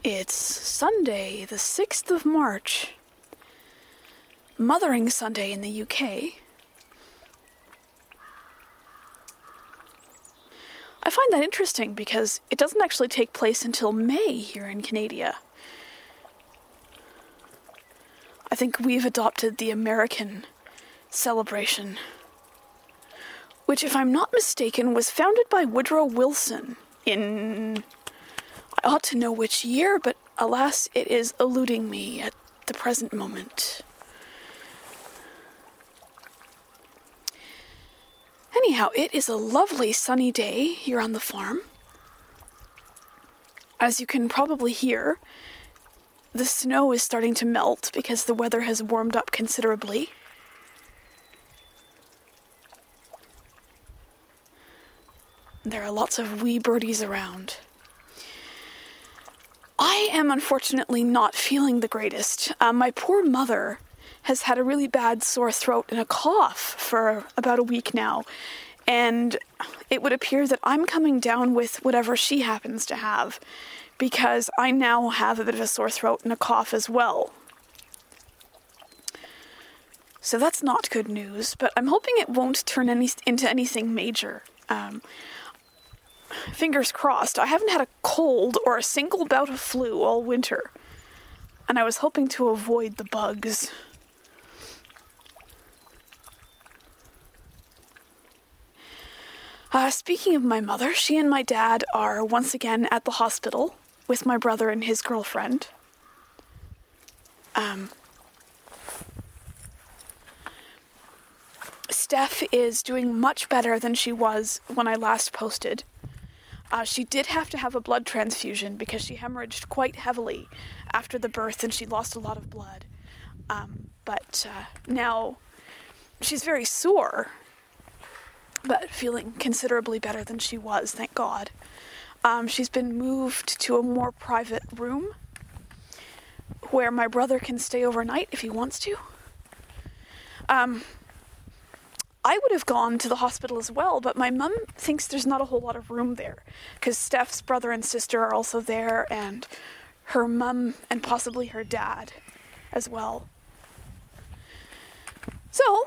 It's Sunday, the 6th of March, Mothering Sunday in the UK. I find that interesting because it doesn't actually take place until May here in Canada. I think we've adopted the American celebration, which, if I'm not mistaken, was founded by Woodrow Wilson in... I ought to know which year, but alas, it is eluding me at the present moment. Anyhow, it is a lovely sunny day here on the farm. As you can probably hear, the snow is starting to melt because the weather has warmed up considerably. There are lots of wee birdies around. I am unfortunately not feeling the greatest. My poor mother has had a really bad sore throat and a cough for about a week now, and it would appear that I'm coming down with whatever she happens to have, because I now have a bit of a sore throat and a cough as well. So that's not good news, but I'm hoping it won't turn into anything major. Fingers crossed. I haven't had a cold or a single bout of flu all winter, and I was hoping to avoid the bugs. Speaking of my mother, she and my dad are once again at the hospital with my brother and his girlfriend. Steph is doing much better than she was when I last posted. She did have to have a blood transfusion because she hemorrhaged quite heavily after the birth and she lost a lot of blood. But now she's very sore, but feeling considerably better than she was, thank God. She's been moved to a more private room where my brother can stay overnight if he wants to. I would have gone to the hospital as well, but my mum thinks there's not a whole lot of room there because Steph's brother and sister are also there, and her mum and possibly her dad as well. So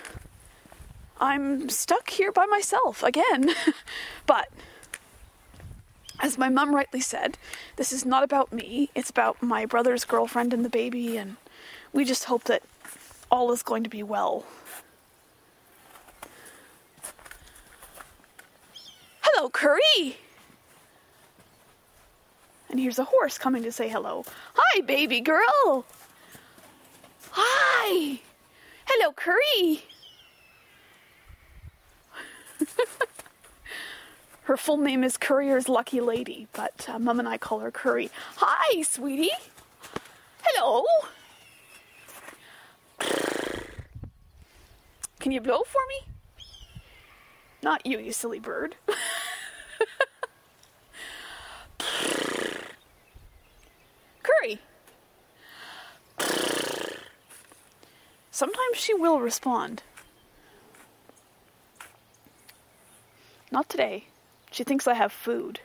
I'm stuck here by myself again. But as my mum rightly said, this is not about me. It's about my brother's girlfriend and the baby, and we just hope that all is going to be well. Hello, Curry! And here's a horse coming to say hello. Hi, baby girl! Hi! Hello, Curry! Her full name is Courier's Lucky Lady, but Mum and I call her Curry. Hi, sweetie! Hello! Can you blow for me? Not you, you silly bird. Curry! Sometimes she will respond. Not today. She thinks I have food.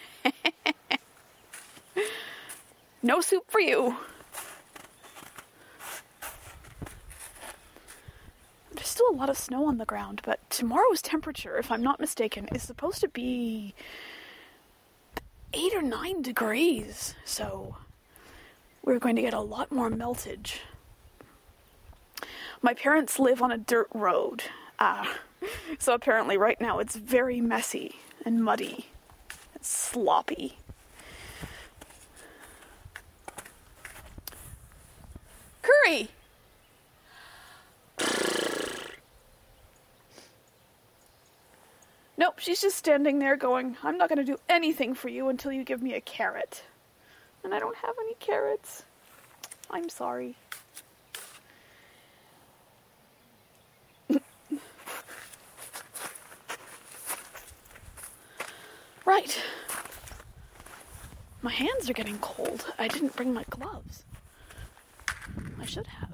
No soup for you. There's still a lot of snow on the ground, but tomorrow's temperature, if I'm not mistaken, is supposed to be 8 or 9 degrees. So we're going to get a lot more meltage. My parents live on a dirt road. So apparently right now it's very messy and muddy. It's sloppy. Curry! Nope, she's just standing there going, I'm not going to do anything for you until you give me a carrot. And I don't have any carrots. I'm sorry. Right. My hands are getting cold. I didn't bring my gloves. I should have.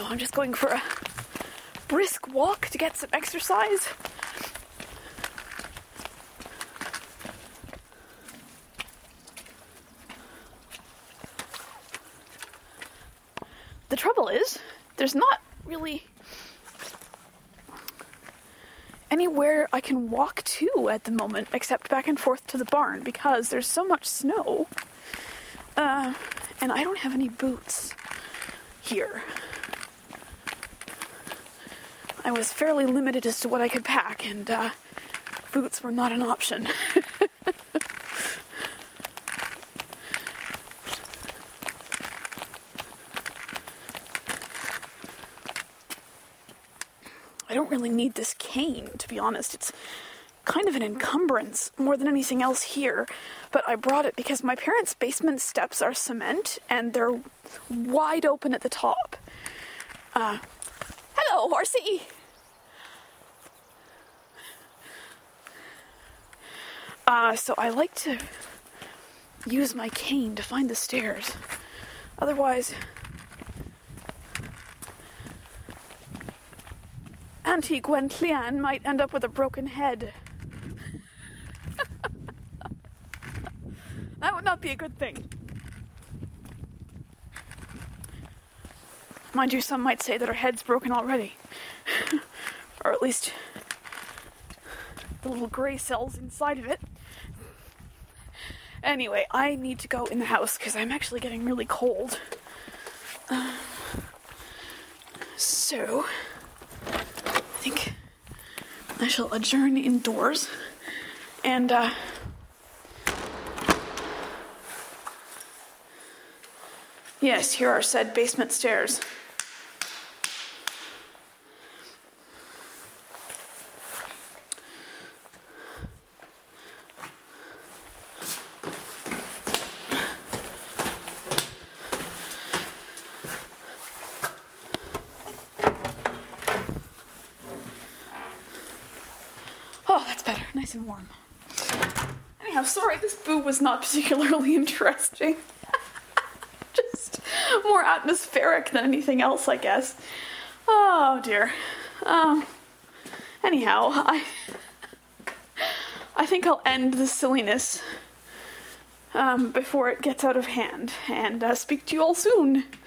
So I'm just going for a brisk walk to get some exercise. The trouble is, there's not really anywhere I can walk to at the moment except back and forth to the barn because there's so much snow. And I don't have any boots here. I was fairly limited as to what I could pack, and boots were not an option. I don't really need this cane, to be honest. It's kind of an encumbrance more than anything else here, but I brought it because my parents' basement steps are cement and they're wide open at the top. Hello, horsey! So I like to use my cane to find the stairs. Otherwise, Auntie Gwenllian might end up with a broken head. That would not be a good thing. Mind you, some might say that her head's broken already. Or at least the little grey cells inside of it. Anyway, I need to go in the house because I'm actually getting really cold. So I think I shall adjourn indoors and yes, here are said basement stairs. Oh, that's better. Nice and warm. Anyhow, sorry, this boo was not particularly interesting. Just more atmospheric than anything else, I guess. Oh, dear. Anyhow, I think I'll end the silliness before it gets out of hand, and speak to you all soon.